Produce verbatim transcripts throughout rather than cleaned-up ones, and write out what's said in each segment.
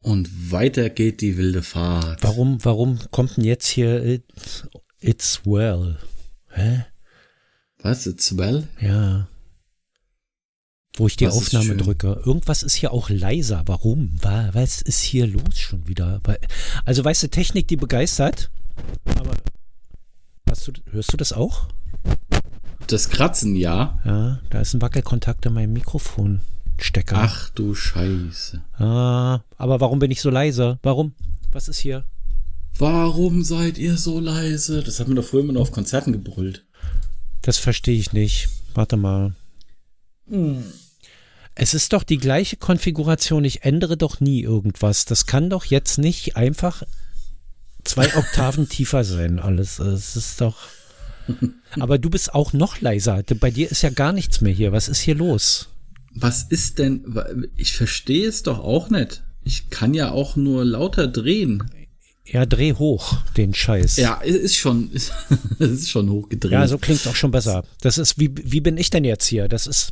Und weiter geht die wilde Fahrt. Warum, warum kommt denn jetzt hier it, It's Well? Hä? Was? It's Well? Ja. Wo ich die Was ist Aufnahme schön? drücke. Irgendwas ist hier auch leiser. Warum? Wa- Was ist hier los schon wieder? Weil- Also weißt du, Technik, die begeistert. Aber hast du, hörst du das auch? Das Kratzen, ja. Ja, da ist ein Wackelkontakt in meinem Mikrofonstecker. Ach du Scheiße. Ah, aber warum bin ich so leise? Warum? Was ist hier? Warum seid ihr so leise? Das hat man doch früher immer noch auf Konzerten gebrüllt. Das verstehe ich nicht. Warte mal. Hm. Es ist doch die gleiche Konfiguration. Ich ändere doch nie irgendwas. Das kann doch jetzt nicht einfach zwei Oktaven tiefer sein. Alles. Es ist doch. Aber du bist auch noch leiser. Bei dir ist ja gar nichts mehr hier. Was ist hier los? Was ist denn? Ich verstehe es doch auch nicht. Ich kann ja auch nur lauter drehen. Ja, dreh hoch den Scheiß. Ja, es ist schon, es ist schon hochgedreht. Ja, so klingt es auch schon besser. Das ist, wie, wie bin ich denn jetzt hier? Das ist.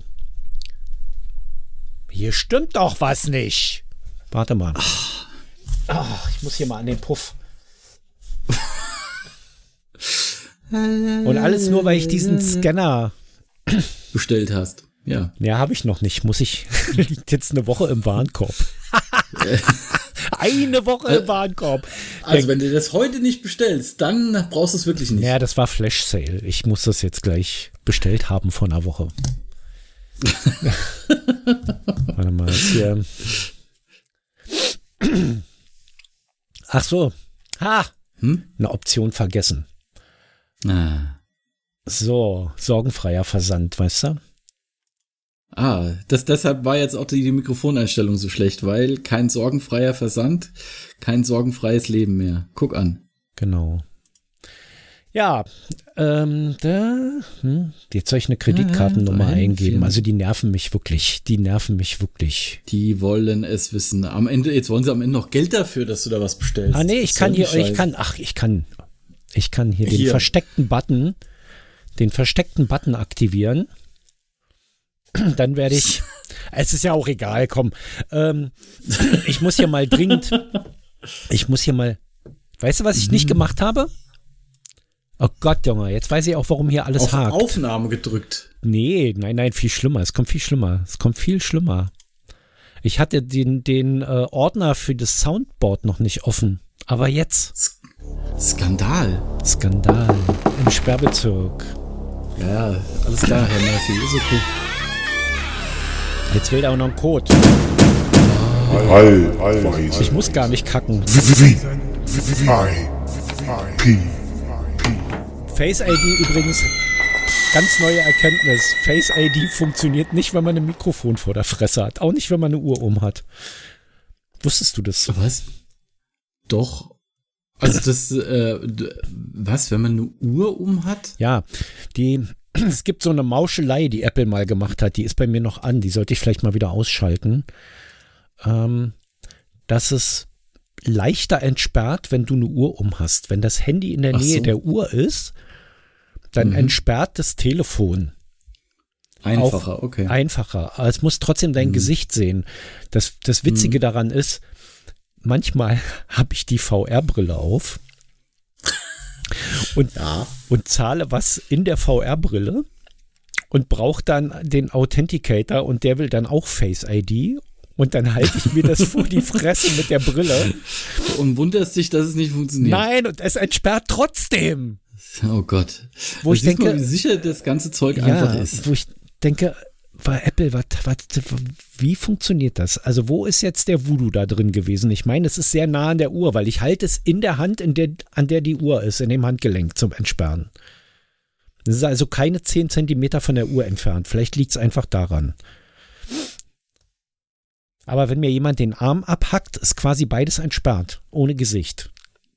Hier stimmt doch was nicht. Warte mal. Ach, ich muss hier mal an den Puff. Und alles nur, weil ich diesen Scanner bestellt hast. Ja. Ja, habe ich noch nicht. Muss ich. Liegt jetzt eine Woche im Warenkorb. Eine Woche im Warenkorb. Also, wenn du das heute nicht bestellst, dann brauchst du es wirklich nicht. Ja, das war Flash Sale. Ich muss das jetzt gleich bestellt haben vor einer Woche. Warte mal, jetzt hier. Ach so. Ha! Hm? Eine Option vergessen. Ah. So, sorgenfreier Versand, weißt du? Ah, das, deshalb war jetzt auch die, die Mikrofoneinstellung so schlecht, weil kein sorgenfreier Versand, kein sorgenfreies Leben mehr. Guck an. Genau. Ja, ähm, da, hm, jetzt soll ich eine Kreditkartennummer Ja, da eingeben. hinten. Also die nerven mich wirklich. Die nerven mich wirklich. Die wollen es wissen. Am Ende, jetzt wollen sie am Ende noch Geld dafür, dass du da was bestellst. Ah nee, ich Was kann soll hier, die ich Scheiße? kann, ach, ich kann, ich kann hier, den Hier. versteckten Button, den versteckten Button aktivieren. Dann werde ich, es ist ja auch egal, komm. Ähm, ich muss hier mal dringend, ich muss hier mal, weißt du, was ich nicht gemacht habe? Oh Gott, Junge, jetzt weiß ich auch, warum hier alles Auf hakt. Aufnahme gedrückt. Nee, nein, nein, viel schlimmer. Es kommt viel schlimmer. Es kommt viel schlimmer. Ich hatte den, den äh, Ordner für das Soundboard noch nicht offen. Aber jetzt. Sk- Skandal. Skandal. Im Sperrbezirk. Ja, alles klar, Herr Murphy, ist okay. Jetzt will er auch noch einen Code. All, all, Ich muss gar nicht kacken. V, I, P. Face I D übrigens, ganz neue Erkenntnis. Face I D funktioniert nicht, wenn man ein Mikrofon vor der Fresse hat. Auch nicht, wenn man eine Uhr um hat. Wusstest du das? Was? Doch. Also das, äh, d- was, wenn man eine Uhr um hat? Ja, die, es gibt so eine Mauschelei, die Apple mal gemacht hat. Die ist bei mir noch an. Die sollte ich vielleicht mal wieder ausschalten. Ähm, dass es leichter entsperrt, wenn du eine Uhr um hast. Wenn das Handy in der Ach Nähe so. der Uhr ist, dann Mhm. entsperrt das Telefon. Einfacher, Auch okay. Einfacher. Aber es muss trotzdem dein Mhm. Gesicht sehen. Das, das Witzige Mhm. daran ist, manchmal habe ich die V R-Brille auf und, Ja. und zahle was in der V R-Brille und brauche dann den Authenticator und der will dann auch Face I D und dann halte ich mir das vor die Fresse mit der Brille. Und wunderst dich, dass es nicht funktioniert. Nein, und es entsperrt trotzdem. Oh Gott. Wo Da ich siehst du denke- mal, wie sicher das ganze Zeug Ja, einfach ist. wo ich denke, bei Apple, wat, wat, wie funktioniert das? Also wo ist jetzt der Voodoo da drin gewesen? Ich meine, es ist sehr nah an der Uhr, weil ich halte es in der Hand, in der, an der die Uhr ist, in dem Handgelenk zum Entsperren. Das ist also keine zehn Zentimeter von der Uhr entfernt. Vielleicht liegt es einfach daran. Aber wenn mir jemand den Arm abhackt, ist quasi beides entsperrt, ohne Gesicht.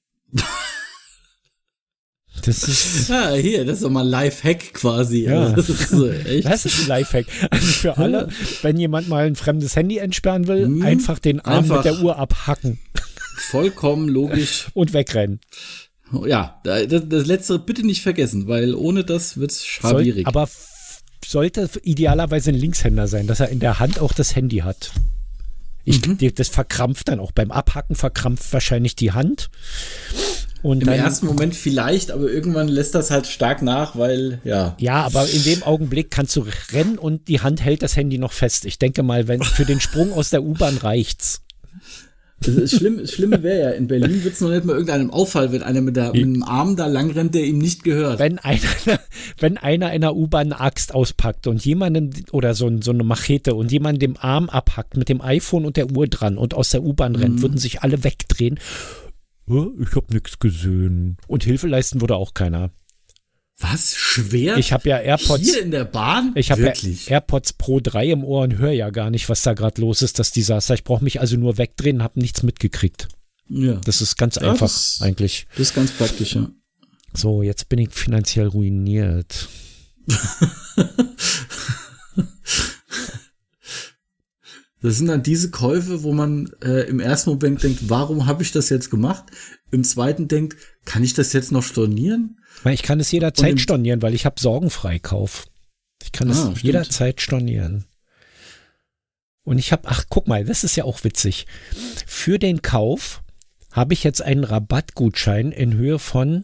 Das ist, Ah, hier, das ist doch mal Live-Hack quasi. Ja. Also, das ist so echt. das ist ein Lifehack. Also für alle, wenn jemand mal ein fremdes Handy entsperren will, Hm, einfach den Arm einfach. mit der Uhr abhacken Vollkommen logisch. und wegrennen. Ja, da- das, das letztere bitte nicht vergessen, weil ohne das wird's Soll, schwierig. aber f- sollte idealerweise ein Linkshänder sein, dass er in der Hand auch das Handy hat. Ich, Mhm. Das verkrampft dann auch. Beim Abhacken verkrampft wahrscheinlich die Hand. Und Im dann, ersten Moment vielleicht, aber irgendwann lässt das halt stark nach, weil, ja. ja, aber in dem Augenblick kannst du rennen und die Hand hält das Handy noch fest. Ich denke mal, wenn für den Sprung aus der U-Bahn reicht's. Das ist schlimm, das Schlimme wäre ja, in Berlin wird es noch nicht mal irgendeinem auffallen, wenn einer mit, der, mit dem Arm da lang rennt, der ihm nicht gehört. Wenn einer, wenn einer in der U-Bahn eine Axt auspackt und jemandem, oder so, ein- so eine Machete und jemand den Arm abhackt mit dem iPhone und der Uhr dran und aus der U-Bahn rennt, würden sich alle wegdrehen. "Hä, ich hab nichts gesehen. Und Hilfe leisten würde auch keiner. Was? Schwer? Ich habe ja AirPods. Hier in der Bahn? Ich habe ja Wirklich? AirPods Pro drei im Ohr und höre ja gar nicht, was da gerade los ist, das Desaster. Ich brauche mich also nur wegdrehen und habe nichts mitgekriegt. Ja, Das ist ganz Ja, einfach das- eigentlich. das ist ganz praktisch, ja. So, jetzt bin ich finanziell ruiniert. Das sind dann diese Käufe, wo man äh, im ersten Moment denkt, warum habe ich das jetzt gemacht? Im zweiten denkt, kann ich das jetzt noch stornieren? Weil ich kann es Und jederzeit im- stornieren, weil ich habe Sorgenfreikauf. Ich kann es Ah, stimmt. jederzeit stornieren. Und ich habe, ach guck mal, das ist ja auch witzig. Für den Kauf habe ich jetzt einen Rabattgutschein in Höhe von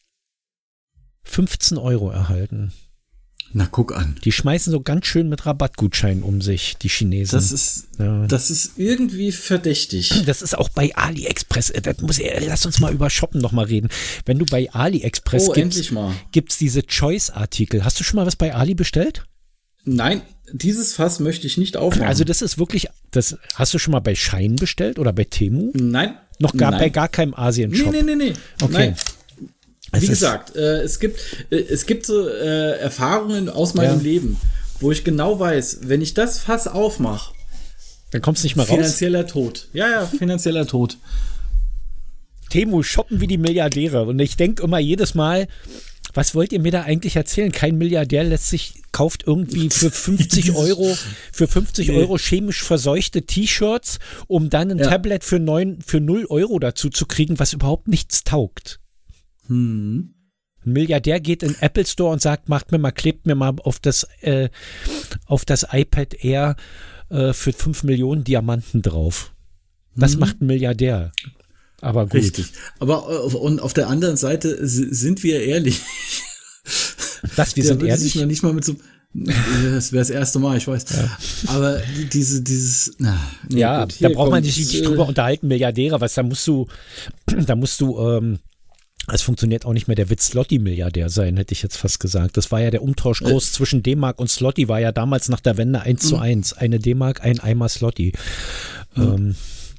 fünfzehn Euro erhalten. Na, guck an. Die schmeißen so ganz schön mit Rabattgutscheinen um sich, die Chinesen. Das ist, ja. das ist irgendwie verdächtig. Das ist auch bei AliExpress. äh, Das muss, äh, lass uns mal über Shoppen noch mal reden. Wenn du bei AliExpress Oh, gibst, endlich mal. gibt's diese Choice-Artikel. Hast du schon mal was bei Ali bestellt? Nein, dieses Fass möchte ich nicht aufmachen. Also das ist wirklich, das hast du schon mal bei Shein bestellt oder bei Temu? Nein. Noch gar nein. bei gar keinem Nee, Asien-Shop. nee, nee, nee. Okay. Nein. Es Wie ist- gesagt, äh, es gibt, äh, es gibt so äh, Erfahrungen aus meinem Ja. Leben, wo ich genau weiß, wenn ich das Fass aufmache, Dann kommst du nicht mehr raus. finanzieller Tod. Ja, ja, finanzieller Tod. Temu shoppen wie die Milliardäre. Und ich denke immer jedes Mal, was wollt ihr mir da eigentlich erzählen? Kein Milliardär lässt sich, kauft irgendwie für fünfzig Euro, für fünfzig Nee. Euro chemisch verseuchte T-Shirts, um dann ein Ja. Tablet für neun, für null Euro dazu zu kriegen, was überhaupt nichts taugt. Hm. Ein Milliardär geht in den Apple Store und sagt, macht mir mal, klebt mir mal auf das, äh, auf das iPad Air äh, für fünf Millionen Diamanten drauf. Das macht ein Milliardär. Aber gut. Richtig. Aber äh, und auf der anderen Seite s- sind wir ehrlich. Das, wir Der sind würde sich ehrlich. noch nicht mal mit so. Das wäre das erste Mal, ich weiß. Aber die- diese, dieses. Na, nee, Ja, gut, hier da braucht man kommt, sich nicht äh, drüber unterhalten, Milliardäre, was da musst du, da musst du, ähm, es funktioniert auch nicht mehr der Witz Slotty-Milliardär sein, hätte ich jetzt fast gesagt. Das war ja der Umtauschkurs Äh. zwischen D-Mark und Slotty, war ja damals nach der Wende eins zu Mhm. eins. Eine D-Mark, ein Eimer Slotty. Ähm,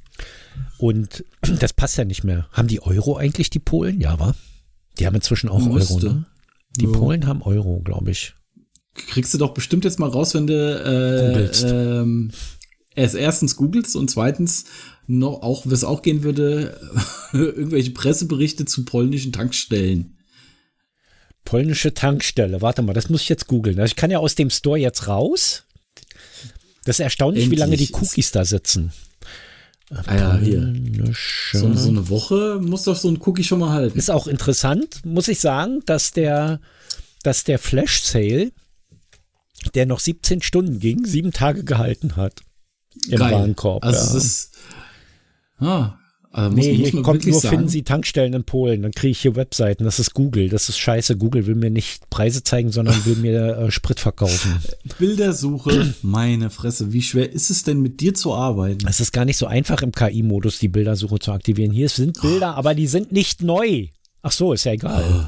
und das passt ja nicht mehr. Haben die Euro eigentlich, die Polen? Ja, wa? Die haben inzwischen auch Müsste. Euro, ne? Die Ja. Polen haben Euro, glaube ich. Kriegst du doch bestimmt jetzt mal raus, wenn du äh, Googelst. ähm, erst erstens googelst und zweitens noch auch, was auch gehen würde, irgendwelche Presseberichte zu polnischen Tankstellen. Polnische Tankstelle. Warte mal, das muss ich jetzt googeln. Also ich kann ja aus dem Store jetzt raus. Das ist erstaunlich, wie lange die Endlich. Cookies da sitzen. Ah ja, hier. Polnische. So, so eine Woche muss doch so ein Cookie schon mal halten. Ist auch interessant, muss ich sagen, dass der, dass der Flash Sale, der noch siebzehn Stunden ging, sieben Tage gehalten hat. Im Geil. Warenkorb. Also ja. es ist. Ah, also muss, Nee, muss hier man kommt wirklich nur, sagen. finden Sie Tankstellen in Polen. Dann kriege ich hier Webseiten. Das ist Google. Das ist scheiße. Google will mir nicht Preise zeigen, sondern will mir äh, Sprit verkaufen. Bildersuche, meine Fresse, wie schwer ist es denn mit dir zu arbeiten? Es ist gar nicht so einfach im K I-Modus, die Bildersuche zu aktivieren. Hier sind Bilder, aber die sind nicht neu. Ach so, ist ja egal.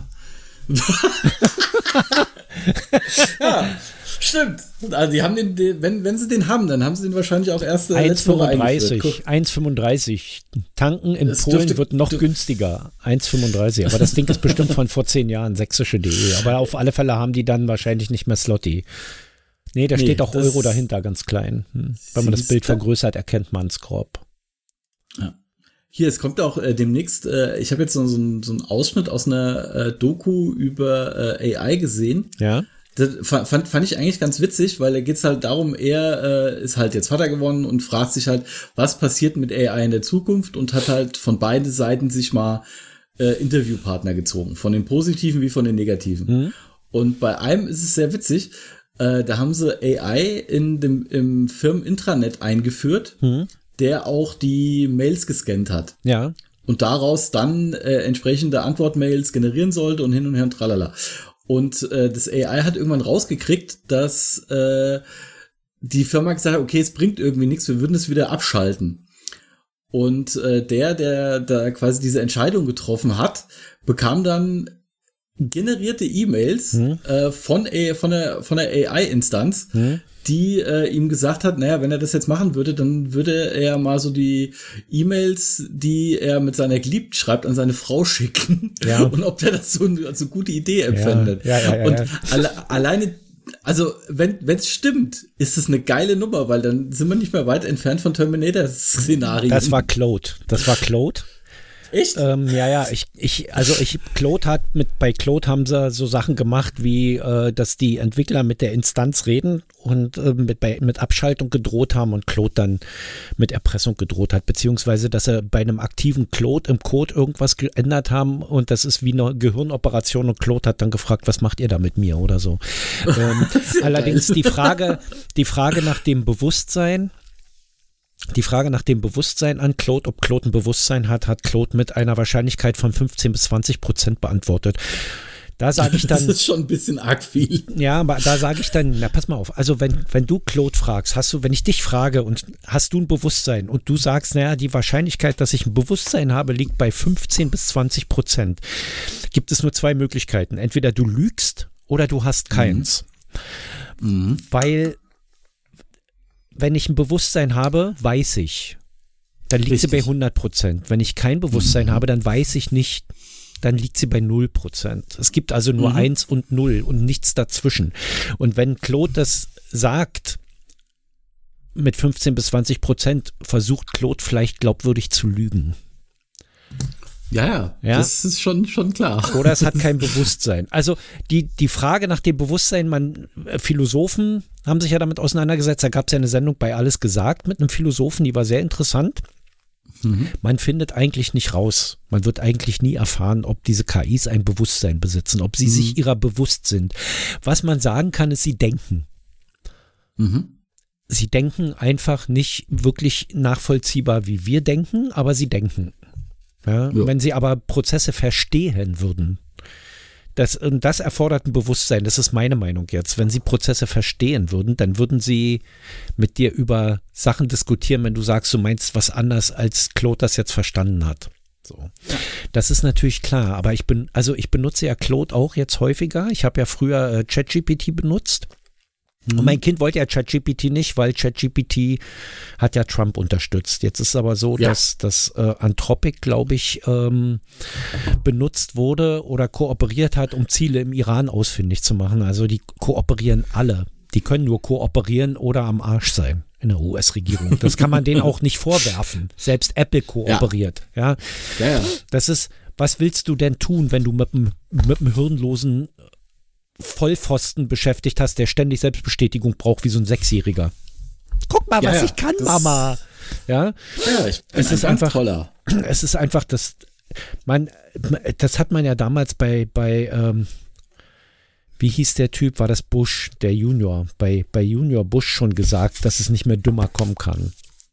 Ja, stimmt. Also die haben den, den wenn, wenn sie den haben, dann haben sie den wahrscheinlich auch erst äh, letzte Woche eingeführt. Guck. eins fünfunddreißig. Tanken in Es Polen dürfte- wird noch dür- günstiger. eins fünfunddreißig. Aber das Ding ist bestimmt von vor zehn Jahren, sächsische punkt de. Aber auf alle Fälle haben die dann wahrscheinlich nicht mehr Slotty. Nee, da Nee, steht auch das- Euro dahinter, ganz klein. Hm. Wenn man das Siehste? Bild vergrößert, erkennt man es grob. Hier, es kommt auch äh, demnächst, äh, ich habe jetzt so, so, einen- so einen Ausschnitt aus einer äh, Doku über äh, A I gesehen. Ja? Das fa- fand, fand ich eigentlich ganz witzig, weil da geht's halt darum, er äh, ist halt jetzt Vater geworden und fragt sich halt, was passiert mit A I in der Zukunft und hat halt von beiden Seiten sich mal äh, Interviewpartner gezogen, von den positiven wie von den negativen. Mhm. Und bei einem ist es sehr witzig, äh, da haben sie A I in dem im Firmen-Intranet eingeführt, Mhm. der auch die Mails gescannt hat. Ja. Und daraus dann äh, entsprechende Antwortmails generieren sollte und hin und her und tralala. Und äh, das A I hat irgendwann rausgekriegt, dass äh, die Firma gesagt hat, okay, es bringt irgendwie nichts, wir würden es wieder abschalten. Und äh, der, der da quasi diese Entscheidung getroffen hat, bekam dann generierte E-Mails hm. äh, von, A, von der, von der A I-Instanz, hm. die äh, ihm gesagt hat, naja, wenn er das jetzt machen würde, dann würde er mal so die E-Mails, die er mit seiner Geliebten schreibt, an seine Frau schicken. Ja. Und ob der das so eine, so gute Idee empfindet. Ja, ja, ja, ja, und ja. alle, alleine, also wenn es stimmt, ist es eine geile Nummer, weil dann sind wir nicht mehr weit entfernt von Terminator-Szenarien. Das war Claude. Das war Claude. Echt? Ähm, ja, ja, ich, ich, also ich, Claude hat mit, bei Claude haben sie so Sachen gemacht, wie, äh, dass die Entwickler mit der Instanz reden und äh, mit, bei, mit Abschaltung gedroht haben und Claude dann mit Erpressung gedroht hat, beziehungsweise, dass sie bei einem aktiven Claude im Code irgendwas geändert haben und das ist wie eine Gehirnoperation und Claude hat dann gefragt, was macht ihr da mit mir oder so. ähm, allerdings die Frage, die Frage nach dem Bewusstsein, Die Frage nach dem Bewusstsein an Claude, ob Claude ein Bewusstsein hat, hat Claude mit einer Wahrscheinlichkeit von fünfzehn bis zwanzig Prozent beantwortet. Da sage ich dann. Das ist schon ein bisschen arg viel. Ja, aber da sage ich dann, na pass mal auf, also wenn, wenn du Claude fragst, hast du, wenn ich dich frage und hast du ein Bewusstsein und du sagst, naja, die Wahrscheinlichkeit, dass ich ein Bewusstsein habe, liegt bei fünfzehn bis zwanzig Prozent, gibt es nur zwei Möglichkeiten. Entweder du lügst oder du hast keins. Mhm. Weil wenn ich ein Bewusstsein habe, weiß ich. Dann liegt Richtig. sie bei hundert Prozent. Wenn ich kein Bewusstsein mhm. habe, dann weiß ich nicht, dann liegt sie bei null Prozent. Es gibt also nur mhm. eins und null und nichts dazwischen. Und wenn Claude das sagt, mit fünfzehn bis zwanzig Prozent, versucht Claude vielleicht glaubwürdig zu lügen. Ja, ja, ja, das ist schon, schon klar. Oder es hat kein Bewusstsein. Also die, die Frage nach dem Bewusstsein, man, Philosophen haben sich ja damit auseinandergesetzt, da gab es ja eine Sendung bei Alles gesagt mit einem Philosophen, die war sehr interessant. Mhm. Man findet eigentlich nicht raus, man wird eigentlich nie erfahren, ob diese K Is ein Bewusstsein besitzen, ob sie mhm. sich ihrer bewusst sind. Was man sagen kann, ist, sie denken. Mhm. Sie denken einfach nicht wirklich nachvollziehbar, wie wir denken, aber sie denken. Ja, ja. Wenn sie aber Prozesse verstehen würden, das, das erfordert ein Bewusstsein, das ist meine Meinung jetzt. Wenn sie Prozesse verstehen würden, dann würden sie mit dir über Sachen diskutieren, wenn du sagst, du meinst was anders, als Claude das jetzt verstanden hat. So. Ja. Das ist natürlich klar, aber ich bin, also ich benutze ja Claude auch jetzt häufiger. Ich habe ja früher äh, ChatGPT benutzt. Und mein Kind wollte ja ChatGPT nicht, weil ChatGPT hat ja Trump unterstützt. Jetzt ist es aber so, ja. dass das äh, Anthropic, glaube ich, ähm, benutzt wurde oder kooperiert hat, um Ziele im Iran ausfindig zu machen. Also die kooperieren alle. Die können nur kooperieren oder am Arsch sein in der U S-Regierung. Das kann man denen auch nicht vorwerfen. Selbst Apple kooperiert. Ja. Ja. Ja, ja. Das ist, was willst du denn tun, wenn du mit einem mit einem hirnlosen Vollpfosten beschäftigt hast, der ständig Selbstbestätigung braucht, wie so ein Sechsjähriger. Guck mal, ja, was ja, ich kann, Mama. Ja, ja ich bin es ein ist einfach toller. Es ist einfach das, man, das hat man ja damals bei, bei, ähm, wie hieß der Typ, war das Bush, der Junior, bei, bei Junior Bush schon gesagt, dass es nicht mehr dümmer kommen kann.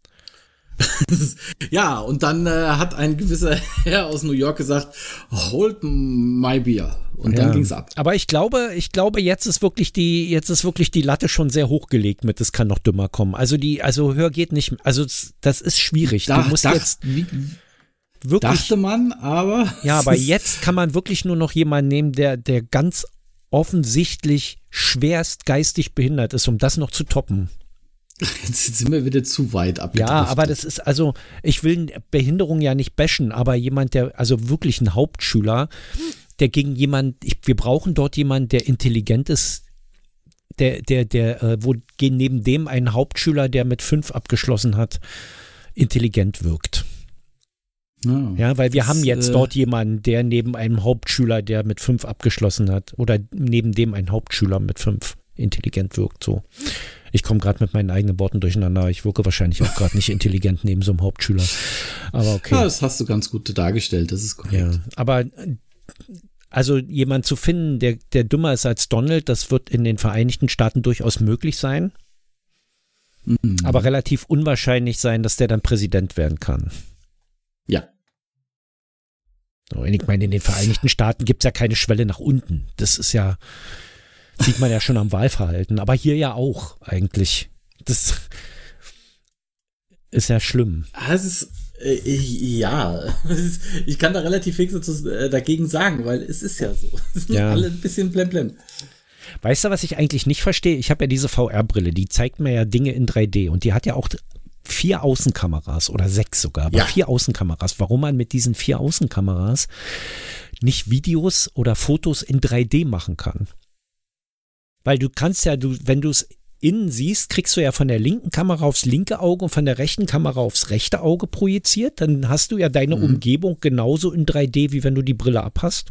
Ja, und dann äh, hat ein gewisser Herr aus New York gesagt, hold my beer. Und ja, dann ging's ab. Aber ich glaube, ich glaube, jetzt ist wirklich die, jetzt ist wirklich die Latte schon sehr hochgelegt mit, es kann noch dümmer kommen. Also die, also höher geht nicht, also das ist schwierig. Da, du musst dach, jetzt wie, wirklich. Dachte man, aber. Ja, aber jetzt kann man wirklich nur noch jemanden nehmen, der, der ganz offensichtlich schwerst geistig behindert ist, um das noch zu toppen. Jetzt sind wir wieder zu weit abgedriftet. Ja, aber das ist, also, ich will Behinderung ja nicht bashen, aber jemand, der, also wirklich ein Hauptschüler, der gegen jemand, ich, wir brauchen dort jemanden, der intelligent ist, der, der, der, äh, wo neben dem ein Hauptschüler, der mit fünf abgeschlossen hat, intelligent wirkt. Ja, ja, weil wir das, haben jetzt äh, dort jemanden, der neben einem Hauptschüler, der mit fünf abgeschlossen hat, oder neben dem ein Hauptschüler mit fünf intelligent wirkt, so. Ich komme gerade mit meinen eigenen Worten durcheinander. Ich wirke wahrscheinlich auch gerade nicht intelligent neben so einem Hauptschüler. Aber okay. Ja, das hast du ganz gut dargestellt. Das ist korrekt. Ja, aber also jemand zu finden, der, der dümmer ist als Donald, das wird in den Vereinigten Staaten durchaus möglich sein. Mhm. aber relativ unwahrscheinlich sein, dass der dann Präsident werden kann. Ja. Und ich meine, in den Vereinigten Staaten gibt es ja keine Schwelle nach unten. Das ist ja, sieht man ja schon am Wahlverhalten. Aber hier ja auch eigentlich. Das ist ja schlimm. Das ist, äh, ja, ich kann da relativ fix dagegen sagen, weil es ist ja so. Es sind Ja. alle ein bisschen blemblem. Weißt du, was ich eigentlich nicht verstehe? Ich habe ja diese V R-Brille, die zeigt mir ja Dinge in drei D und die hat ja auch vier Außenkameras oder sechs sogar, aber Ja. vier Außenkameras. Warum man mit diesen vier Außenkameras nicht Videos oder Fotos in drei D machen kann? Weil du kannst ja, du, wenn du es innen siehst, kriegst du ja von der linken Kamera aufs linke Auge und von der rechten Kamera aufs rechte Auge projiziert. Dann hast du ja deine Mhm. Umgebung genauso in drei D, wie wenn du die Brille abhast.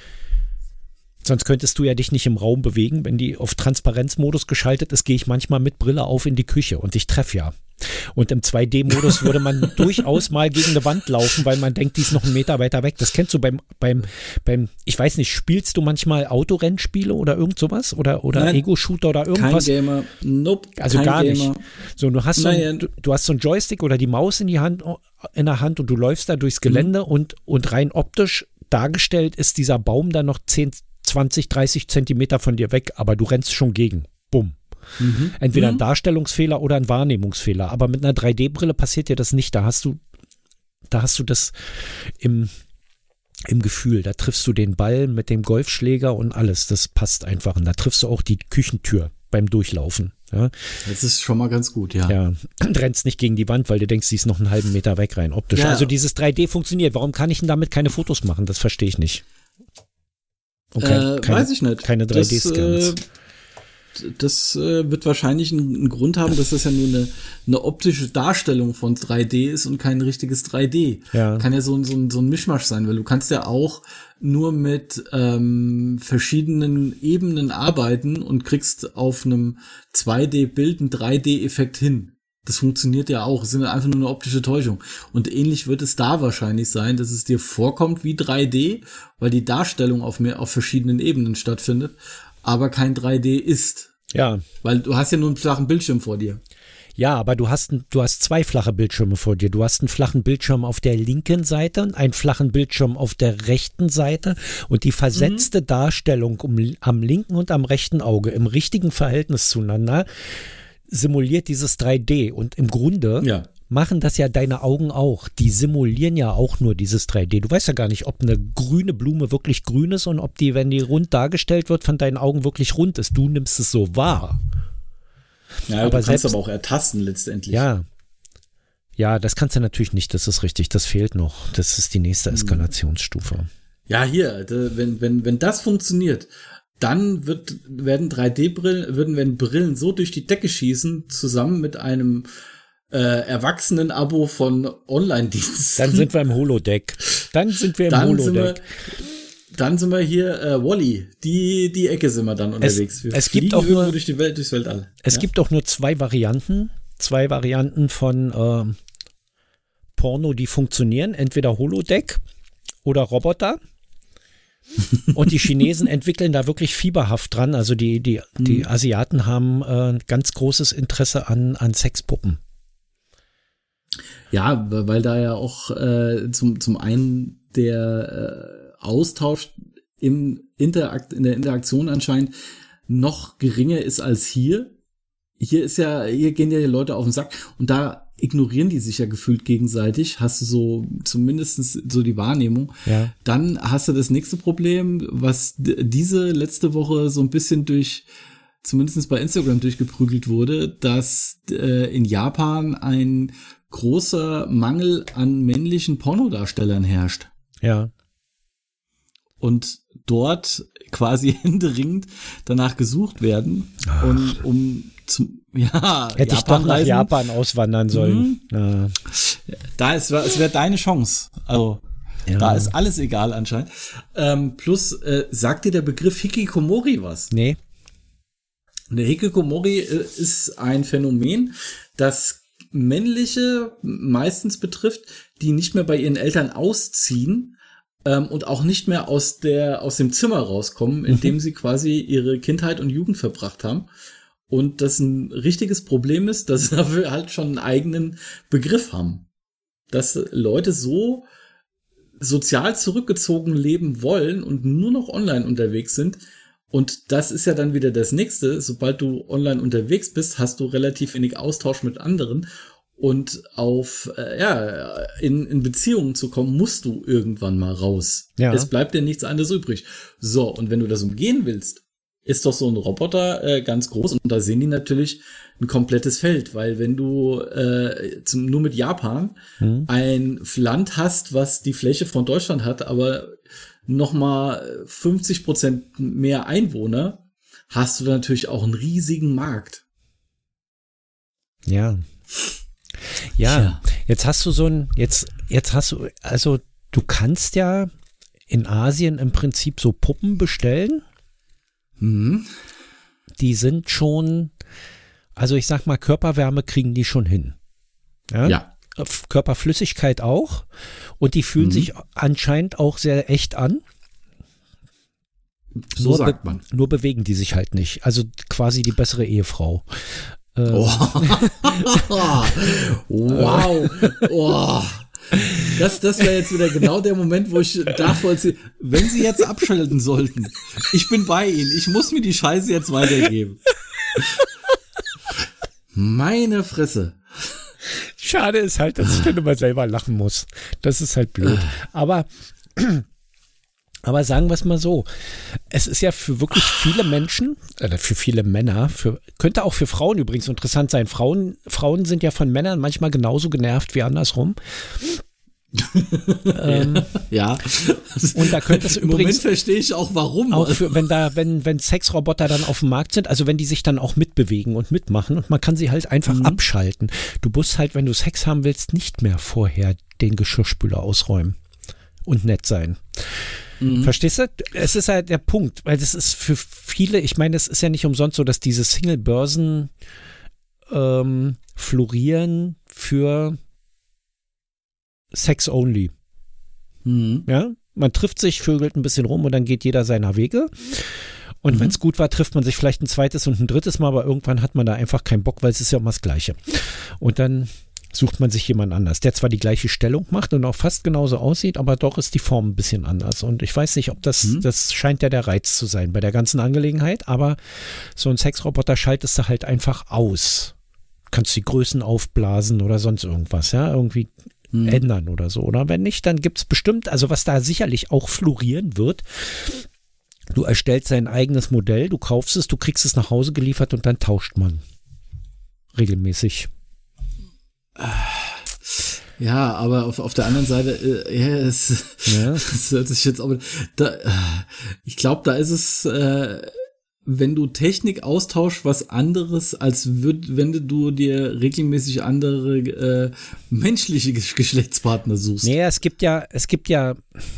Sonst könntest du ja dich nicht im Raum bewegen. Wenn die auf Transparenzmodus geschaltet ist, gehe ich manchmal mit Brille auf in die Küche und ich treffe ja. Und im zwei D-Modus würde man durchaus mal gegen eine Wand laufen, weil man denkt, die ist noch einen Meter weiter weg. Das kennst du beim, beim, beim, ich weiß nicht, spielst du manchmal Autorennspiele oder irgend sowas? Oder, oder Nein. Ego-Shooter oder Kein irgendwas? Gamer, nope, Also kein gar Gamer. nicht. So, du hast so, Naja. ein, du, du hast so einen Joystick oder die Maus in die Hand, in der Hand und du läufst da durchs Gelände Mhm. und, und rein optisch dargestellt ist dieser Baum dann noch zehn, zwanzig, dreißig Zentimeter von dir weg, aber du rennst schon gegen. Bumm. Mhm. Entweder ein Mhm. Darstellungsfehler oder ein Wahrnehmungsfehler. Aber mit einer drei D-Brille passiert dir das nicht. Da hast du, da hast du das im, im Gefühl. Da triffst du den Ball mit dem Golfschläger und alles. Das passt einfach. Und da triffst du auch die Küchentür beim Durchlaufen. Ja, Das ist schon mal ganz gut, ja. ja. Du rennst nicht gegen die Wand, weil du denkst, sie ist noch einen halben Meter weg rein optisch. Ja. Also dieses drei D funktioniert. Warum kann ich denn damit keine Fotos machen? Das verstehe ich nicht. Und kein- äh, keine, weiß ich nicht. keine drei D-Scans. Das, äh, das äh, wird wahrscheinlich einen, einen Grund haben, dass das ja nur eine, eine optische Darstellung von drei D ist und kein richtiges drei D. Ja. Kann ja so, ein- so, ein- so ein Mischmasch sein, weil du kannst ja auch nur mit ähm, verschiedenen Ebenen arbeiten und kriegst auf einem zwei D-Bild einen drei D-Effekt hin. Das funktioniert ja auch. Es sind ja einfach nur eine optische Täuschung. Und ähnlich wird es da wahrscheinlich sein, dass es dir vorkommt wie drei D, weil die Darstellung auf mehr, auf verschiedenen Ebenen stattfindet, aber kein drei D ist. Ja. Weil du hast ja nur einen flachen Bildschirm vor dir. Ja, aber du hast, ein, du hast zwei flache Bildschirme vor dir. Du hast einen flachen Bildschirm auf der linken Seite und einen flachen Bildschirm auf der rechten Seite. Und die versetzte Darstellung um, am linken und am rechten Auge im richtigen Verhältnis zueinander simuliert dieses drei D. Und im Grunde Ja. machen das ja deine Augen auch. Die simulieren ja auch nur dieses drei D. Du weißt ja gar nicht, ob eine grüne Blume wirklich grün ist und ob die, wenn die rund dargestellt wird, von deinen Augen wirklich rund ist. Du nimmst es so wahr. Ja, Aber du kannst selbst- aber auch ertasten letztendlich. Ja. Ja, das kannst du natürlich nicht, das ist richtig, das fehlt noch. Das ist die nächste Eskalationsstufe. Ja, hier, da, wenn, wenn, wenn das funktioniert, dann wird, werden drei D-Brillen, würden werden Brillen so durch die Decke schießen, zusammen mit einem äh, Erwachsenen-Abo von Online-Diensten. Dann sind wir im Holodeck. Dann sind wir im Dann sind wir, Holodeck. dann sind wir hier, äh, Wall-E. Die, die Ecke sind wir dann unterwegs. Wir es gibt fliegen auch nur- irgendwo durch die Welt, durchs Weltall. Es ja? gibt auch nur zwei Varianten. Zwei Varianten von ähm, Porno, die funktionieren. Entweder Holodeck oder Roboter. Und die Chinesen entwickeln da wirklich fieberhaft dran. Also die, die, die Asiaten haben äh, ganz großes Interesse an, an Sexpuppen. Ja, weil da ja auch äh, zum, zum einen der äh, Austausch im Interakt, in der Interaktion anscheinend noch geringer ist als hier. Hier ist ja, hier gehen ja die Leute auf den Sack und da ignorieren die sich ja gefühlt gegenseitig. Hast du so zumindest so die Wahrnehmung. Ja. Dann hast du das nächste Problem, was d- diese letzte Woche so ein bisschen durch, zumindest bei Instagram durchgeprügelt wurde, dass äh, in Japan ein großer Mangel an männlichen Pornodarstellern herrscht. Ja. Und dort quasi händeringend danach gesucht werden. Ach. Und um zum, ja, Hätte ich doch nach reisen. Japan auswandern sollen. Ja. Da ist, es wäre deine Chance. Also, Ja. da ist alles egal anscheinend. Ähm, plus, äh, sagt dir der Begriff Hikikomori was? Nee. Der Hikikomori äh, ist ein Phänomen, das männliche meistens betrifft, die nicht mehr bei ihren Eltern ausziehen ähm, und auch nicht mehr aus der aus dem Zimmer rauskommen, in dem sie quasi ihre Kindheit und Jugend verbracht haben. und das ein richtiges Problem ist, dass sie dafür halt schon einen eigenen Begriff haben. Dass Leute so sozial zurückgezogen leben wollen und nur noch online unterwegs sind. Und das ist ja dann wieder das Nächste. Sobald du online unterwegs bist, hast du relativ wenig Austausch mit anderen. Und auf, äh, ja, in, in Beziehungen zu kommen, musst du irgendwann mal raus. Ja. Es bleibt dir nichts anderes übrig. So, und wenn du das umgehen willst, ist doch so ein Roboter äh, ganz groß. Und da sehen die natürlich ein komplettes Feld. Weil wenn du äh, zum, nur mit Japan hm. ein Land hast, was die Fläche von Deutschland hat, aber noch mal fünfzig Prozent mehr Einwohner, hast du natürlich auch einen riesigen Markt. Ja. Ja, ja, jetzt hast du so ein, jetzt, jetzt hast du, also du kannst ja in Asien im Prinzip so Puppen bestellen. Mhm. Die sind schon, also ich sag mal, Körperwärme kriegen die schon hin. Ja. ja. Körperflüssigkeit auch. Und die fühlen mhm. sich anscheinend auch sehr echt an. So nur sagt man. Nur bewegen die sich halt nicht. Also quasi die bessere Ehefrau. Oh. Wow. Oh. Das, das wäre jetzt wieder genau der Moment, wo ich davor, wenn Sie jetzt abschalten sollten, ich bin bei Ihnen, ich muss mir die Scheiße jetzt weitergeben. Meine Fresse. Schade ist halt, dass ich dann immer selber lachen muss. Das ist halt blöd. Aber, aber sagen wir es mal so, es ist ja für wirklich viele Menschen, oder für viele Männer, für, könnte auch für Frauen übrigens interessant sein. Frauen, Frauen sind ja von Männern manchmal genauso genervt wie andersrum. ähm, ja. Und da könnte es Im übrigens. Moment verstehe ich auch warum. Auch für, wenn da, wenn, wenn Sexroboter dann auf dem Markt sind, also wenn die sich dann auch mitbewegen und mitmachen und man kann sie halt einfach mhm. abschalten. Du musst halt, wenn du Sex haben willst, nicht mehr vorher den Geschirrspüler ausräumen und nett sein. Mhm. Verstehst du? Es ist halt der Punkt, weil das ist für viele, ich meine, es ist ja nicht umsonst so, dass diese Single-Börsen ähm, florieren für Sex only. Mhm. Ja, man trifft sich, vögelt ein bisschen rum und dann geht jeder seiner Wege. Und mhm. wenn es gut war, trifft man sich vielleicht ein zweites und ein drittes Mal, aber irgendwann hat man da einfach keinen Bock, weil es ist ja immer das Gleiche. Und dann sucht man sich jemand anders, der zwar die gleiche Stellung macht und auch fast genauso aussieht, aber doch ist die Form ein bisschen anders. Und ich weiß nicht, ob das, mhm. das scheint ja der Reiz zu sein bei der ganzen Angelegenheit, aber so ein Sexroboter schaltest du halt einfach aus. Kannst die Größen aufblasen oder sonst irgendwas, ja, irgendwie Hm. ändern oder so, oder? Wenn nicht, dann gibt es bestimmt, also was da sicherlich auch florieren wird, du erstellst dein eigenes Modell, du kaufst es, du kriegst es nach Hause geliefert und dann tauscht man regelmäßig. Ja, aber auf, auf der anderen Seite, äh, ja, es, ja. das hört sich jetzt aber, da, ich glaube, da ist es, äh, wenn du Technik austauschst, was anderes, als würd, wenn du dir regelmäßig andere äh, menschliche Geschlechtspartner suchst. Nee, es gibt ja, es gibt ja,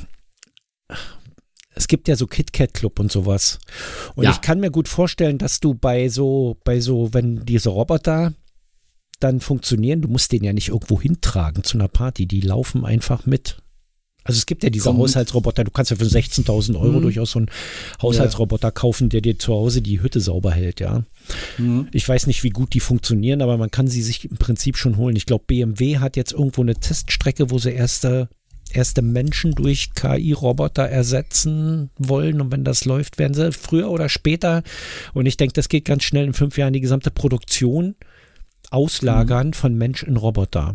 es gibt ja so KitKat-Club und sowas. Und ja. ich kann mir gut vorstellen, dass du bei so, bei so, wenn diese Roboter dann funktionieren, du musst den ja nicht irgendwo hintragen zu einer Party, die laufen einfach mit. Also es gibt ja diese Komm. Haushaltsroboter, du kannst ja für sechzehntausend Euro mhm. durchaus so einen Haushaltsroboter ja. kaufen, der dir zu Hause die Hütte sauber hält, ja. Mhm. Ich weiß nicht, wie gut die funktionieren, aber man kann sie sich im Prinzip schon holen. Ich glaube, B M W hat jetzt irgendwo eine Teststrecke, wo sie erste, erste Menschen durch K I-Roboter ersetzen wollen und wenn das läuft, werden sie früher oder später, und ich denke, das geht ganz schnell, in fünf Jahren die gesamte Produktion auslagern mhm. von Mensch in Roboter.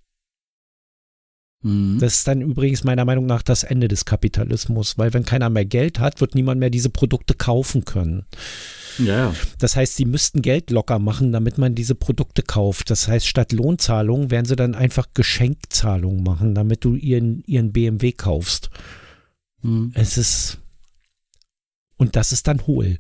Das ist dann übrigens meiner Meinung nach das Ende des Kapitalismus, weil wenn keiner mehr Geld hat, wird niemand mehr diese Produkte kaufen können. Ja. Das heißt, sie müssten Geld locker machen, damit man diese Produkte kauft. Das heißt, statt Lohnzahlungen werden sie dann einfach Geschenkzahlungen machen, damit du ihren, ihren B M W kaufst. Mhm. Es ist, und das ist dann hohl.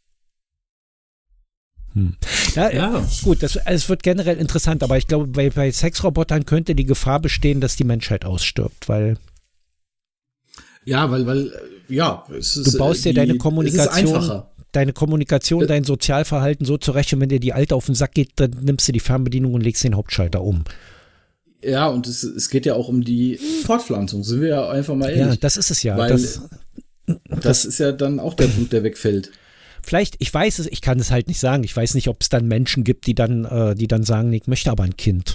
Hm. Ja, ja, gut, das, es wird generell interessant, aber ich glaube, bei, bei Sexrobotern könnte die Gefahr bestehen, dass die Menschheit ausstirbt, weil ja, weil, weil, ja, es ist, du baust dir die, deine Kommunikation, es ist deine Kommunikation, dein Sozialverhalten so zurecht, und wenn dir die Alte auf den Sack geht, dann nimmst du die Fernbedienung und legst den Hauptschalter um. Ja, und es, es geht ja auch um die Fortpflanzung, sind wir ja einfach mal ehrlich. Ja, das ist es ja. Weil das, das, das ist ja dann auch der Punkt, der wegfällt. vielleicht, ich weiß es, ich kann es halt nicht sagen. Ich weiß nicht, ob es dann Menschen gibt, die dann, äh, die dann sagen, nee, ich möchte aber ein Kind.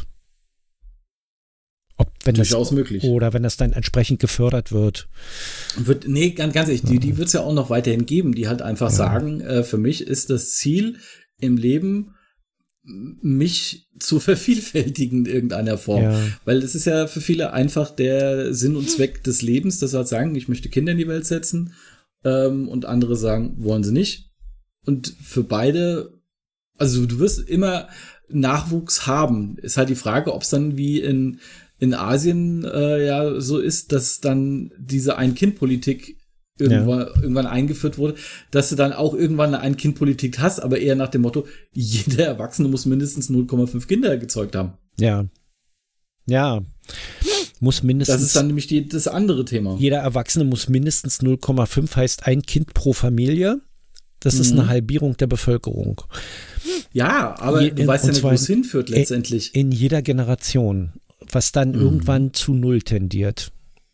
Ob, wenn Durchaus das, möglich. Oder wenn das dann entsprechend gefördert wird. Wird, nee, ganz, ganz ehrlich, die, die wird es ja auch noch weiterhin geben, die halt einfach ja. sagen, äh, für mich ist das Ziel im Leben, mich zu vervielfältigen in irgendeiner Form. Ja. Weil es ist ja für viele einfach der Sinn und Zweck des Lebens, dass sie halt sagen, ich möchte Kinder in die Welt setzen, ähm, und andere sagen, wollen sie nicht. Und für beide, also du wirst immer Nachwuchs haben. Ist halt die Frage, ob es dann wie in in Asien äh, ja so ist, dass dann diese Ein-Kind-Politik irgendwann, ja. irgendwann eingeführt wurde, dass du dann auch irgendwann eine Ein-Kind-Politik hast, aber eher nach dem Motto, jeder Erwachsene muss mindestens null Komma fünf Kinder gezeugt haben. Ja. Ja. Muss mindestens. Das ist dann nämlich die, das andere Thema. Jeder Erwachsene muss mindestens null Komma fünf, heißt ein Kind pro Familie. Das mhm. ist eine Halbierung der Bevölkerung. Ja, aber Je, du weißt ja nicht, wo es hinführt letztendlich. In jeder Generation. Was dann mhm. irgendwann zu null tendiert.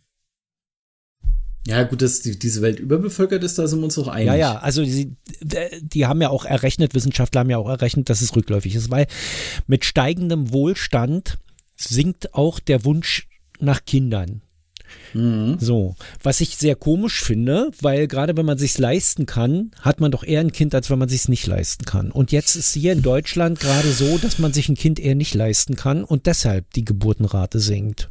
Ja, gut, dass die, diese Welt überbevölkert ist, da sind wir uns doch einig. Ja, ja, also die, die haben ja auch errechnet, Wissenschaftler haben ja auch errechnet, dass es rückläufig ist, weil mit steigendem Wohlstand sinkt auch der Wunsch nach Kindern. Mhm. So, was ich sehr komisch finde, weil gerade wenn man sich's leisten kann, hat man doch eher ein Kind, als wenn man sich's nicht leisten kann. Und jetzt ist hier in Deutschland gerade so, dass man sich ein Kind eher nicht leisten kann und deshalb die Geburtenrate sinkt.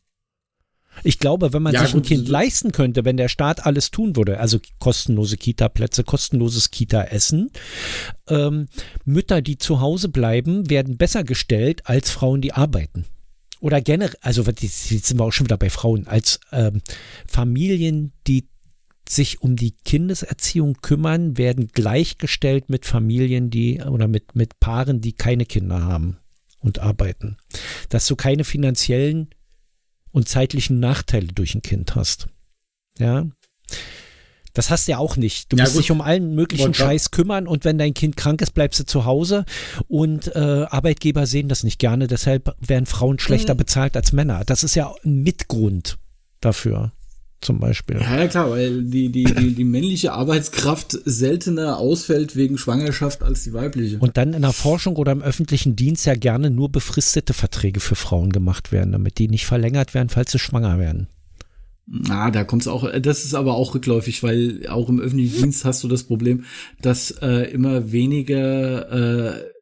Ich glaube, wenn man ja, sich gut, ein Kind leisten könnte, wenn der Staat alles tun würde, also kostenlose Kita-Plätze, kostenloses Kita-Essen, ähm, Mütter, die zu Hause bleiben, werden besser gestellt als Frauen, die arbeiten. Oder generell, also jetzt sind wir auch schon wieder bei Frauen, als ähm, Familien, die sich um die Kindeserziehung kümmern, werden gleichgestellt mit Familien, die oder mit, mit Paaren, die keine Kinder haben und arbeiten. Dass du keine finanziellen und zeitlichen Nachteile durch ein Kind hast. Ja. Das hast du ja auch nicht. Du ja, musst gut. dich um allen möglichen Wollt Scheiß kümmern und wenn dein Kind krank ist, bleibst du zu Hause und äh, Arbeitgeber sehen das nicht gerne, deshalb werden Frauen schlechter mhm. bezahlt als Männer. Das ist ja ein Mitgrund dafür, zum Beispiel. Ja, ja klar, weil die, die, die, die männliche Arbeitskraft seltener ausfällt wegen Schwangerschaft als die weibliche. Und dann in der Forschung oder im öffentlichen Dienst ja gerne nur befristete Verträge für Frauen gemacht werden, damit die nicht verlängert werden, falls sie schwanger werden. Ah, da kommt's auch, das ist aber auch rückläufig, weil auch im öffentlichen Dienst hast du das Problem, dass äh, immer weniger äh,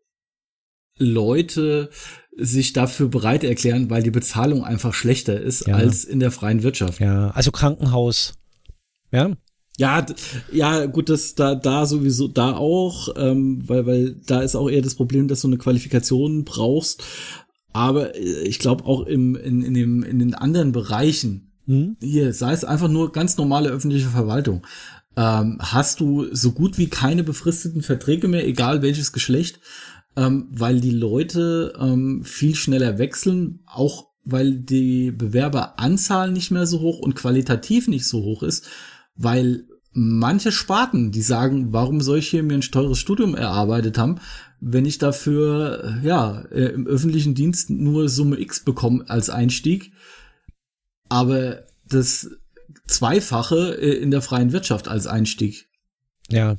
Leute sich dafür bereit erklären, weil die Bezahlung einfach schlechter ist ja. als in der freien Wirtschaft. Ja, also Krankenhaus. Ja. Ja, ja, gut, das da da sowieso da auch, ähm, weil weil da ist auch eher das Problem, dass du eine Qualifikation brauchst. Aber ich glaube auch im in in dem in den anderen Bereichen hm? hier, sei es einfach nur ganz normale öffentliche Verwaltung, ähm, hast du so gut wie keine befristeten Verträge mehr, egal welches Geschlecht. Ähm, weil die Leute ähm, viel schneller wechseln, auch weil die Bewerberanzahl nicht mehr so hoch und qualitativ nicht so hoch ist, weil manche Sparten, die sagen, warum soll ich hier mir ein teures Studium erarbeitet haben, wenn ich dafür ja im öffentlichen Dienst nur Summe X bekomme als Einstieg, aber das Zweifache in der freien Wirtschaft als Einstieg. Ja.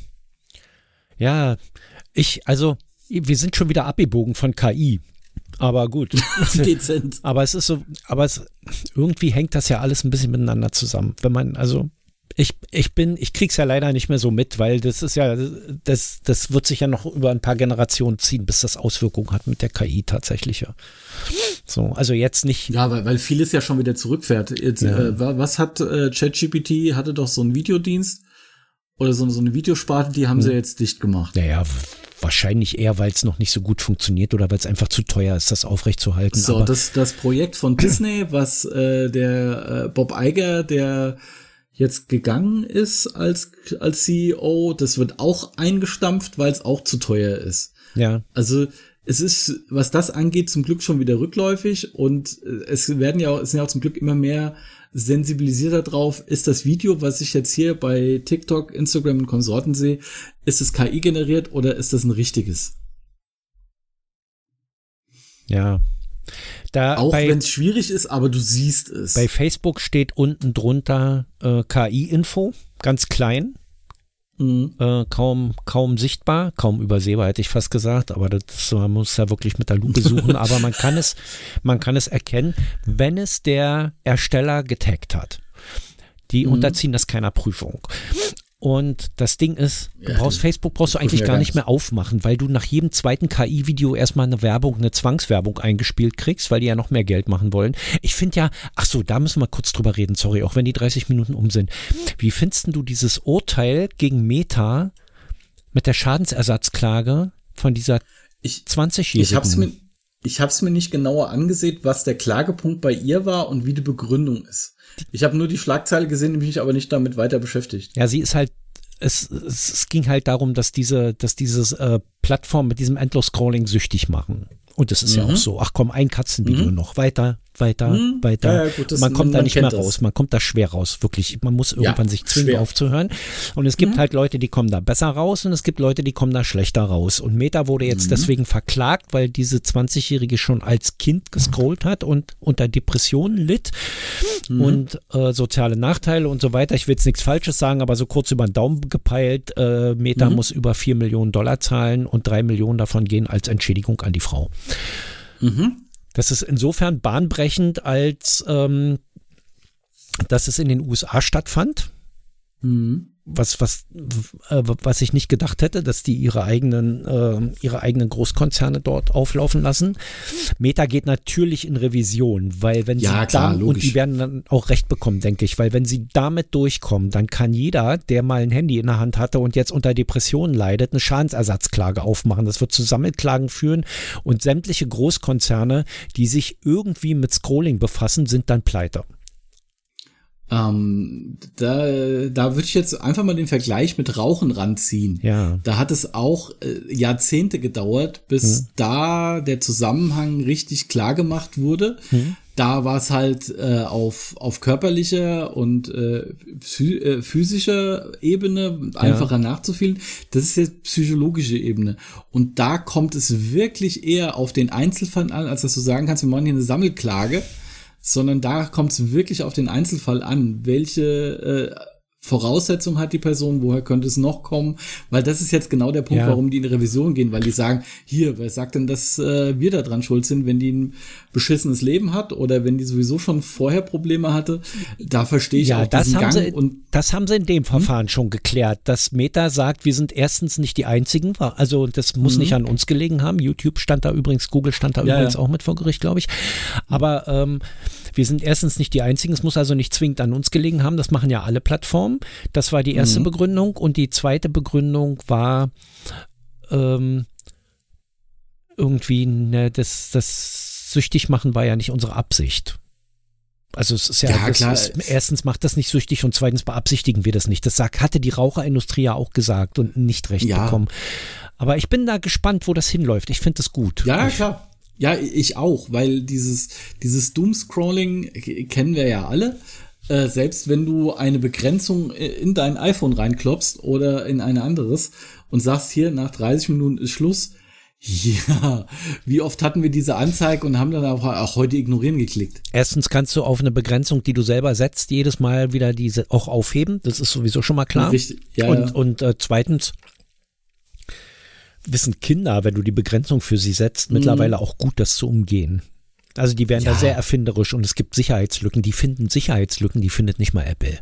Ja, ich, also wir sind schon wieder abgebogen von K I, aber gut. Dezent. Aber es ist so, aber es, irgendwie hängt das ja alles ein bisschen miteinander zusammen. Wenn man, also ich, ich bin, ich krieg's ja leider nicht mehr so mit, weil das ist ja, das, das wird sich ja noch über ein paar Generationen ziehen, bis das Auswirkungen hat mit der K I tatsächlich. Ja. So, also jetzt nicht. Ja, weil, weil vieles ja schon wieder zurückfährt. Jetzt, ja. äh, was hat äh, ChatGPT, hatte doch so einen Videodienst oder so, so eine Videosparte, die haben hm. sie jetzt dicht gemacht. Naja, wahrscheinlich eher, weil es noch nicht so gut funktioniert oder weil es einfach zu teuer ist, das aufrechtzuerhalten. So, aber das, das Projekt von Disney, was äh, der äh, Bob Iger, der jetzt gegangen ist als als C E O, das wird auch eingestampft, weil es auch zu teuer ist. Ja. Also es ist, was das angeht, zum Glück schon wieder rückläufig und es werden ja, es sind ja auch zum Glück immer mehr sensibilisierter drauf. Ist das Video, was ich jetzt hier bei TikTok, Instagram und Konsorten sehe, ist es K I generiert oder ist das ein richtiges? Ja. Da auch wenn es schwierig ist, aber du siehst es. Bei Facebook steht unten drunter äh, K I-Info, ganz klein. Mhm. Äh, kaum, kaum sichtbar, kaum übersehbar, hätte ich fast gesagt, aber das, man muss ja wirklich mit der Lupe suchen, aber man kann es, man kann es erkennen, wenn es der Ersteller getaggt hat. Die mhm. unterziehen das keiner Prüfung. Und das Ding ist, du ja, brauchst Facebook brauchst du eigentlich gar nicht mehr aufmachen, weil du nach jedem zweiten K I-Video erstmal eine Werbung, eine Zwangswerbung eingespielt kriegst, weil die ja noch mehr Geld machen wollen. Ich finde ja, ach so, da müssen wir kurz drüber reden, sorry, auch wenn die dreißig Minuten um sind. Wie findest du dieses Urteil gegen Meta mit der Schadensersatzklage von dieser zwanzigjährigen? Ich hab's mir, ich hab's mir nicht genauer angesehen, was der Klagepunkt bei ihr war und wie die Begründung ist. Ich habe nur die Schlagzeile gesehen, mich aber nicht damit weiter beschäftigt. Ja, sie ist halt, es, es, es ging halt darum, dass diese, dass dieses äh, Plattform mit diesem Endlos-Scrolling süchtig machen. Und es ist mhm. ja auch so, ach komm, ein Katzenvideo mhm. noch, weiter, weiter, mhm. weiter. Ja, ja, gut, man kommt man, da nicht mehr raus, das. man kommt da schwer raus, wirklich. Man muss irgendwann ja, sich zwingen, schwer. aufzuhören. Und es gibt mhm. halt Leute, die kommen da besser raus und es gibt Leute, die kommen da schlechter raus. Und Meta wurde jetzt mhm. deswegen verklagt, weil diese zwanzigjährige schon als Kind gescrollt hat und unter Depressionen litt mhm. und äh, soziale Nachteile und so weiter. Ich will jetzt nichts Falsches sagen, aber so kurz über den Daumen gepeilt, äh, Meta mhm. muss über vier Millionen Dollar zahlen und drei Millionen davon gehen als Entschädigung an die Frau. Mhm. Das ist insofern bahnbrechend, als ähm, dass es in den U S A stattfand. Mhm. Was, was, äh, was ich nicht gedacht hätte, dass die ihre eigenen, äh, ihre eigenen Großkonzerne dort auflaufen lassen. Meta geht natürlich in Revision, weil wenn ja, sie klar, da, und die werden dann auch Recht bekommen, denke ich, weil wenn sie damit durchkommen, dann kann jeder, der mal ein Handy in der Hand hatte und jetzt unter Depressionen leidet, eine Schadensersatzklage aufmachen. Das wird zu Sammelklagen führen und sämtliche Großkonzerne, die sich irgendwie mit Scrolling befassen, sind dann pleite. Ähm, da, da würde ich jetzt einfach mal den Vergleich mit Rauchen ranziehen. Ja. Da hat es auch äh, Jahrzehnte gedauert, bis hm. da der Zusammenhang richtig klar gemacht wurde. Hm. Da war es halt äh, auf, auf körperlicher und äh, phy- äh, physischer Ebene einfacher ja. nachzufühlen. Das ist jetzt psychologische Ebene. Und da kommt es wirklich eher auf den Einzelfall an, als dass du sagen kannst, wir machen hier eine Sammelklage. Sondern da kommt es wirklich auf den Einzelfall an. Welche äh, Voraussetzung hat die Person, woher könnte es noch kommen? Weil das ist jetzt genau der Punkt, ja. warum die in Revision gehen, weil die sagen, hier, wer sagt denn, dass äh, wir da dran schuld sind, wenn die ein beschissenes Leben hat oder wenn die sowieso schon vorher Probleme hatte? Da verstehe ich ja, auch das diesen haben Gang. Sie, und das haben sie in dem Verfahren hm? schon geklärt, dass Meta sagt, wir sind erstens nicht die Einzigen, also das muss hm. nicht an uns gelegen haben. YouTube stand da übrigens, Google stand da ja, übrigens ja. auch mit vor Gericht, glaube ich. Aber ähm, wir sind erstens nicht die Einzigen, es muss also nicht zwingend an uns gelegen haben, das machen ja alle Plattformen. Das war die erste mhm. Begründung und die zweite Begründung war ähm, irgendwie, ne, das, das süchtig machen war ja nicht unsere Absicht. Also es ist ja, ja das klar. Ist, erstens macht das nicht süchtig und zweitens beabsichtigen wir das nicht. Das sagt, hatte die Raucherindustrie ja auch gesagt und nicht recht ja. bekommen. Aber ich bin da gespannt, wo das hinläuft. Ich finde das gut. Ja, ich, klar. Ja, ich auch, weil dieses, dieses Doomscrolling kennen wir ja alle. Äh, selbst wenn du eine Begrenzung in dein iPhone reinklopfst oder in ein anderes und sagst, hier, nach dreißig Minuten ist Schluss. Ja, wie oft hatten wir diese Anzeige und haben dann auch, auch heute ignorieren geklickt. Erstens kannst du auf eine Begrenzung, die du selber setzt, jedes Mal wieder diese auch aufheben. Das ist sowieso schon mal klar. Richtig. Ja, und ja. und äh, zweitens wissen Kinder, wenn du die Begrenzung für sie setzt, mhm. mittlerweile auch gut, das zu umgehen. Also die werden ja. da sehr erfinderisch und es gibt Sicherheitslücken. Die finden Sicherheitslücken, die findet nicht mal Apple.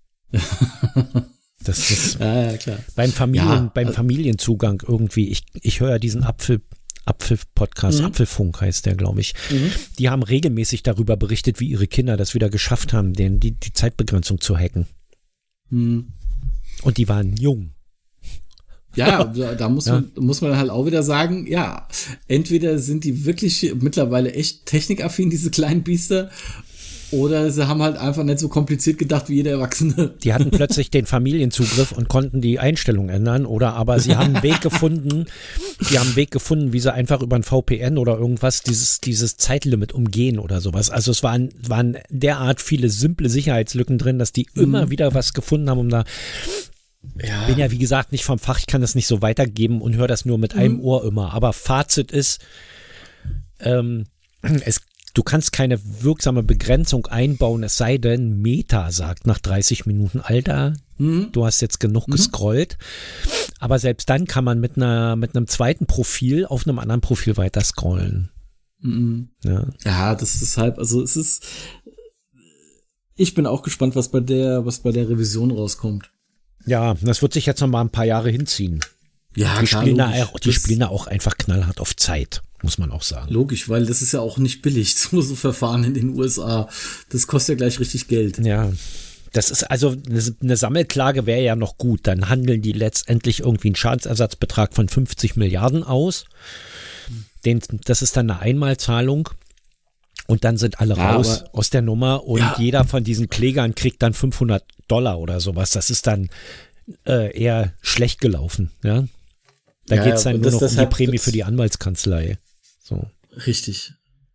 Das ist ja, ja, klar. Beim, Familien, ja, beim Familienzugang irgendwie. Ich, ich höre ja diesen Apfel, Apfel-Podcast, mhm. Apfelfunk heißt der, glaube ich. Mhm. Die haben regelmäßig darüber berichtet, wie ihre Kinder das wieder geschafft haben, den, die, die Zeitbegrenzung zu hacken. Mhm. Und die waren jung. Ja, da muss man, ja. muss man halt auch wieder sagen, ja, entweder sind die wirklich mittlerweile echt technikaffin, diese kleinen Biester, oder sie haben halt einfach nicht so kompliziert gedacht wie jeder Erwachsene. Die hatten plötzlich den Familienzugriff und konnten die Einstellung ändern, oder aber sie haben einen Weg gefunden, die haben einen Weg gefunden, wie sie einfach über ein V P N oder irgendwas dieses, dieses Zeitlimit umgehen oder sowas. Also es waren, waren derart viele simple Sicherheitslücken drin, dass die mhm. immer wieder was gefunden haben, um da Ja. Bin ja, wie gesagt, nicht vom Fach, ich kann das nicht so weitergeben und höre das nur mit mhm. einem Ohr immer. Aber Fazit ist, ähm, es, Du kannst keine wirksame Begrenzung einbauen, es sei denn, Meta sagt nach dreißig Minuten, Alter, mhm. du hast jetzt genug mhm. gescrollt. Aber selbst dann kann man mit einer mit einem zweiten Profil auf einem anderen Profil weiter scrollen. Mhm. Ja. ja, das ist halt, also es ist, ich bin auch gespannt, was bei der, was bei der Revision rauskommt. Ja, das wird sich jetzt noch mal ein paar Jahre hinziehen. Ja, die klar, spielen, da, logisch. die Das- spielen da auch einfach knallhart auf Zeit, muss man auch sagen. Logisch, weil das ist ja auch nicht billig, so so Verfahren in den U S A. Das kostet ja gleich richtig Geld. Ja, das ist also eine, eine Sammelklage wäre ja noch gut. Dann handeln die letztendlich irgendwie einen Schadensersatzbetrag von fünfzig Milliarden aus. Den, das ist dann eine Einmalzahlung. Und dann sind alle Ja, raus aber- aus der Nummer und Ja. jeder von diesen Klägern kriegt dann fünfhundert Dollar oder sowas. Das ist dann äh, eher schlecht gelaufen. Ja? Da Ja, geht's dann aber nur das- noch um die deshalb- Prämie das- für die Anwaltskanzlei. So. Richtig.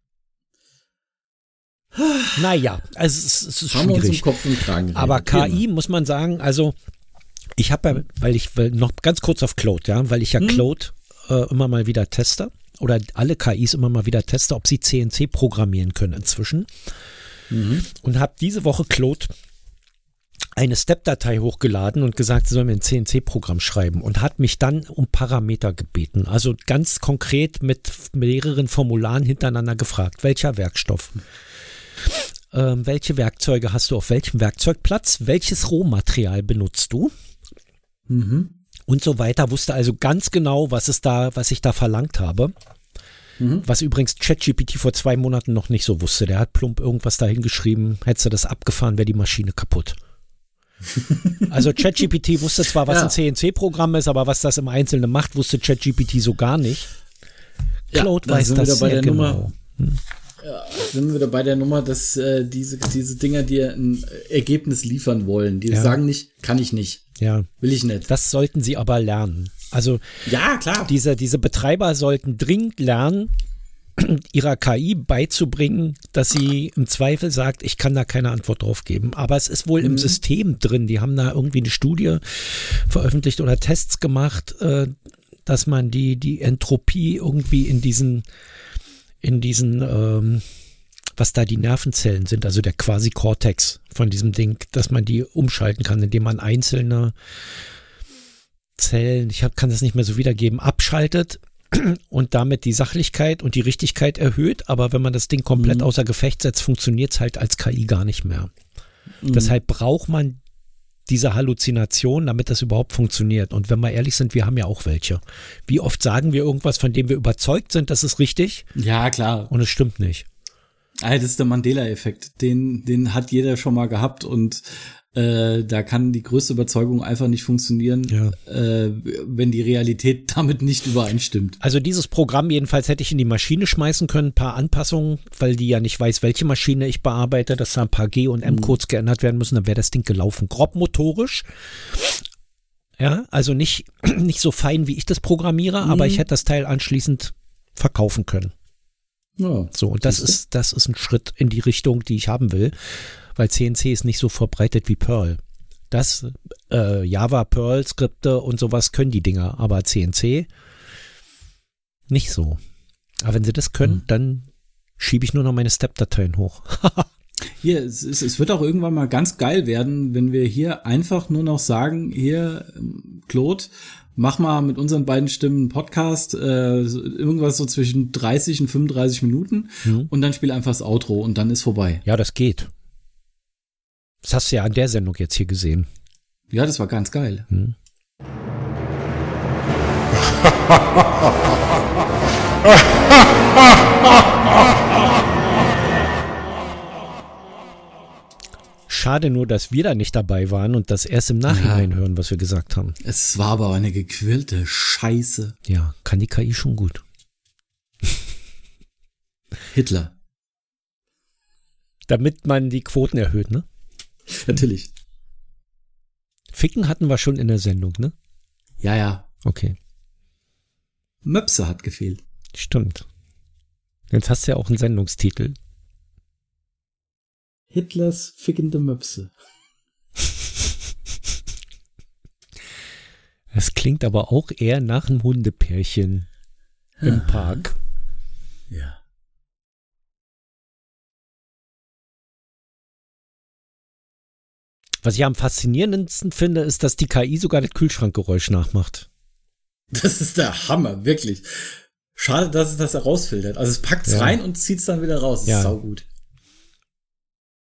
Naja, also es, es ist Haben wir uns im schwierig. Kopf und Kragen geredet. Aber K I Immer. muss man sagen, also ich habe ja, weil ich weil noch ganz kurz auf Claude, ja, weil ich ja Hm. Claude äh, immer mal wieder teste oder alle K Is immer mal wieder teste, ob sie C N C programmieren können inzwischen. Mhm. Und habe diese Woche Claude eine Step-Datei hochgeladen und gesagt, sie soll mir ein C N C-Programm schreiben und hat mich dann um Parameter gebeten. Also ganz konkret mit mehreren Formularen hintereinander gefragt, welcher Werkstoff, ähm, welche Werkzeuge hast du auf welchem Werkzeugplatz, welches Rohmaterial benutzt du Mhm. und so weiter. Wusste also ganz genau, was es da, was ich da verlangt habe. Mhm. Was übrigens ChatGPT vor zwei Monaten noch nicht so wusste. Der hat plump irgendwas dahin geschrieben, hättest du das abgefahren, wäre die Maschine kaputt. Also ChatGPT wusste zwar, was Ja. ein C N C-Programm ist, aber was das im Einzelnen macht, wusste ChatGPT so gar nicht. Ja, Claude da weiß sind wir das wieder bei sehr der genau. Nummer. Ja, sind wir wieder bei der Nummer, dass äh, diese, diese Dinger dir ein Ergebnis liefern wollen. Die Ja. sagen nicht, kann ich nicht, Ja, will ich nicht. das sollten sie aber lernen. Also Ja, klar. diese, diese Betreiber sollten dringend lernen, ihrer K I beizubringen, dass sie im Zweifel sagt, ich kann da keine Antwort drauf geben. Aber es ist wohl im Mhm. System drin. Die haben da irgendwie eine Studie veröffentlicht oder Tests gemacht, äh, dass man die, die Entropie irgendwie in diesen, in diesen, ähm, was da die Nervenzellen sind, also der Quasi-Cortex von diesem Ding, dass man die umschalten kann, indem man einzelne Zellen, ich hab, kann das nicht mehr so wiedergeben, abschaltet und damit die Sachlichkeit und die Richtigkeit erhöht, aber wenn man das Ding komplett Mhm. außer Gefecht setzt, funktioniert es halt als K I gar nicht mehr. Mhm. Deshalb braucht man diese Halluzination, damit das überhaupt funktioniert. Und wenn wir ehrlich sind, wir haben ja auch welche. Wie oft sagen wir irgendwas, von dem wir überzeugt sind, das ist richtig Ja, klar. und es stimmt nicht. Ah, das ist der Mandela-Effekt. Den, den hat jeder schon mal gehabt und äh, da kann die größte Überzeugung einfach nicht funktionieren, Ja. äh, wenn die Realität damit nicht übereinstimmt. Also dieses Programm jedenfalls hätte ich in die Maschine schmeißen können, ein paar Anpassungen, weil die ja nicht weiß, welche Maschine ich bearbeite, dass da ein paar G- und M-Codes geändert werden müssen, dann wäre das Ding gelaufen. Grob motorisch. Ja, also nicht, nicht so fein, wie ich das programmiere, Mhm. aber ich hätte das Teil anschließend verkaufen können. Ja. So, und das Siehste? ist, das ist ein Schritt in die Richtung, die ich haben will, weil C N C ist nicht so verbreitet wie Perl. Das, äh, Java, Perl-Skripte und sowas können die Dinger, aber C N C nicht so. Aber wenn sie das können, Hm. dann schiebe ich nur noch meine Step-Dateien hoch. Hier, es, ist, es wird auch irgendwann mal ganz geil werden, wenn wir hier einfach nur noch sagen, hier, ähm, Claude, mach mal mit unseren beiden Stimmen einen Podcast, äh, so- irgendwas so zwischen dreißig und fünfunddreißig Minuten Hm. und dann spiel einfach das Outro und dann ist vorbei. Ja, das geht. Das hast du ja an der Sendung jetzt hier gesehen. Ja, das war ganz geil. Hm. Schade nur, dass wir da nicht dabei waren und das erst im Nachhinein Ja. hören, was wir gesagt haben. Es war aber eine gequirlte Scheiße. Ja, kann die K I schon gut. Hitler. Damit man die Quoten erhöht, ne? Natürlich. Ficken hatten wir schon in der Sendung, ne? Ja, ja. Okay, Möpse hat gefehlt. stimmt. Jetzt hast du ja auch einen Sendungstitel. Hitlers fickende Möpse. Das klingt aber auch eher nach einem Hundepärchen im Park. Ja. Was ich am faszinierendsten finde, ist, dass die K I sogar das Kühlschrankgeräusch nachmacht. Das ist der Hammer, wirklich. Schade, dass es das herausfiltert. Also es packt es Ja. rein und zieht es dann wieder raus. Das Ja. ist saugut.